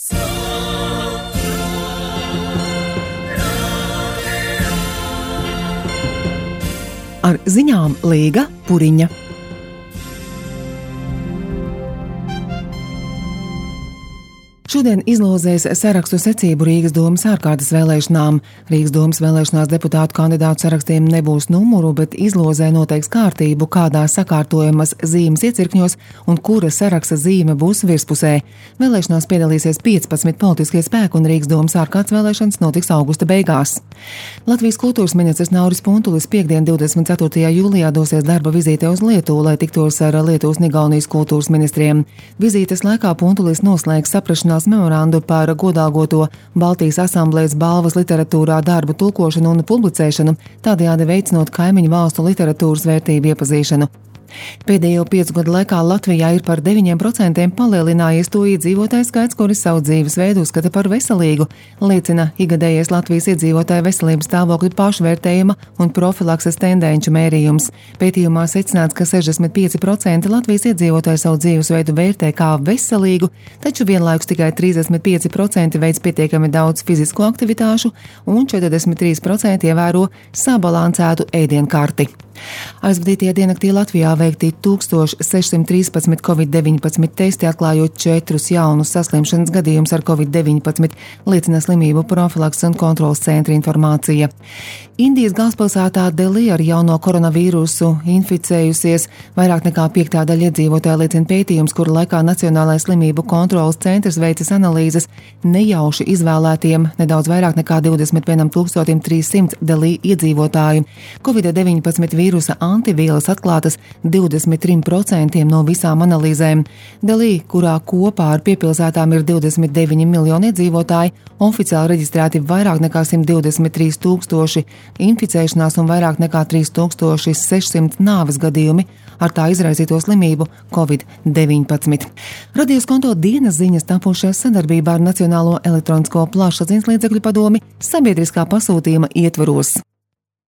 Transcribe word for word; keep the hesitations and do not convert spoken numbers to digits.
Ar ziņām Līga Puriņa. Šodien izlozēs sarakstu secību Rīgas domas ārkārtas vēlēšanām. Rīgas domas vēlēšanās deputātu kandidātu sarakstiem nebūs numuru, bet izlozē noteiks kārtību, kādā sakārtojamas zīmes iecirkņos un kura saraksta zīme būs virspusē. Vēlēšanās piedalīsies piecpadsmit politiskie spēki un Rīgas domas ārkārtas vēlēšanas notiks augusta beigās. Latvijas kultūras ministrs Nauris Puntulis piekdien divdesmit ceturtajā jūlijā dosies darba vizītē uz Lietuvu, lai tiktos ar Lietuvas un Igaunijas kultūras ministriem. Vizītes laikā Puntulis noslēgs saprašanās memorandu par godāgoto Baltijas asamblējas balvas literatūrā darbu tulkošanu un publicēšanu, tādējādi veicinot kaimiņu valstu literatūras vērtību iepazīšanu. Pēdējo piecu gadu laikā Latvijā ir par deviņiem procentiem palielinājies to iedzīvotāju skaits, kuri savu dzīvesveidu uzskata par veselīgu, liecina ikgadējais Latvijas iedzīvotāju veselības stāvokļa pašvērtējuma un profilakses tendenču mērījums. Pētījumā secināts, ka sešdesmit pieci procenti Latvijas iedzīvotāju savu dzīvesveidu vērtē kā veselīgu, taču vienlaikus tikai trīsdesmit pieci procenti veic pietiekami daudz fizisko aktivitāšu un četrdesmit trīs procenti ievēro sabalansētu ēdienkarti. Aizvadītajā diennaktī Latvijā veikti tūkstoš sešsimt trīspadsmit covid deviņpadsmit testi, atklājot četrus jaunus saslimšanas gadījumus ar covid deviņpadsmit, liecina slimību profilakses un kontrolas centra informācija. Indijas galvaspilsētā Delī ar jauno koronavīrusu inficējusies vairāk nekā piektā daļa iedzīvotāja, liecina pētījums, kura laikā Nacionālais slimību kontrolas centrs veicis analīzes nejauši izvēlētiem nedaudz vairāk nekā divdesmit vienam tūkstotim trīssimts Delī iedzīvotāju. covid deviņpadsmit vīrusa antivielas atklātas divdesmit trim procentiem no visām analīzēm. Delī, kurā kopā ar piepilsētām ir divdesmit deviņi miljoni iedzīvotāji, oficiāli reģistrēti vairāk nekā simt divdesmit trīs tūkstoši inficēšanās un vairāk nekā trīs tūkstoši sešsimt nāves gadījumi ar tā izraisīto slimību covid deviņpadsmit. Radios konto dienas ziņas tapušas sadarbībā ar Nacionālo elektronisko plašsaziņas līdzekļu padomi sabiedriskā pasūtījuma ietvaros.